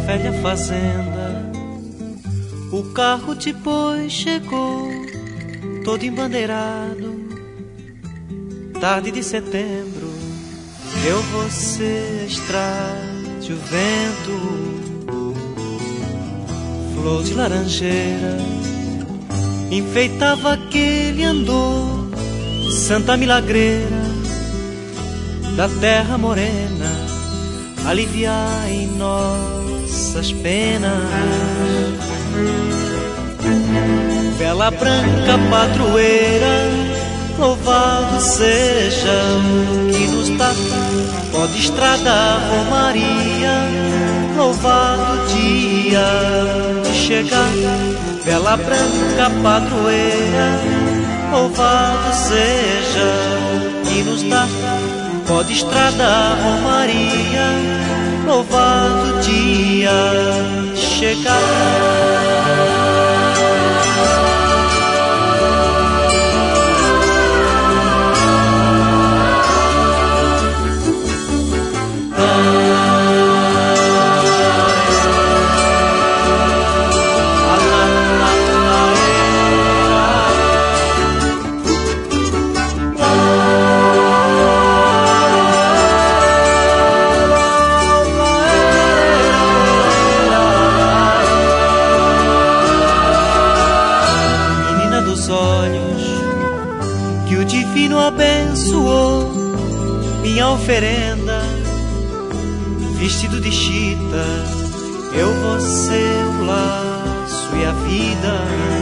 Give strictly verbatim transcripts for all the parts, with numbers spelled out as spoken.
velha fazenda, o carro depois chegou, todo embandeirado. Tarde de setembro, eu, você, a estrada, o vento, flor de laranjeira, enfeitava aquele andor, Santa Milagreira, da terra morena, aliviar em nossas penas. Vela branca padroeira, louvado seja que nos dá pó de estrada, romaria, louvado dia de chegar. Vela branca padroeira, louvado seja que nos dá pó de estrada, romaria, louvado dia de chegar. Que o divino abençoou minha oferenda, vestido de chita, eu, você, o laço e a vida.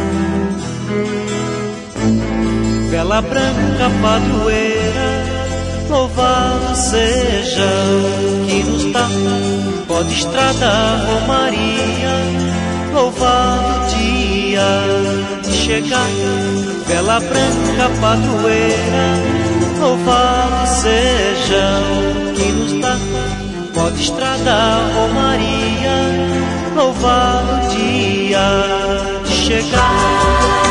Vela branca padroeira, louvado seja que nos dá pó de estrada, romaria, louvado dia de chegar. Vela branca padroeira, louvado seja que nos dá pó de estrada, romaria, louvado dia de chegar.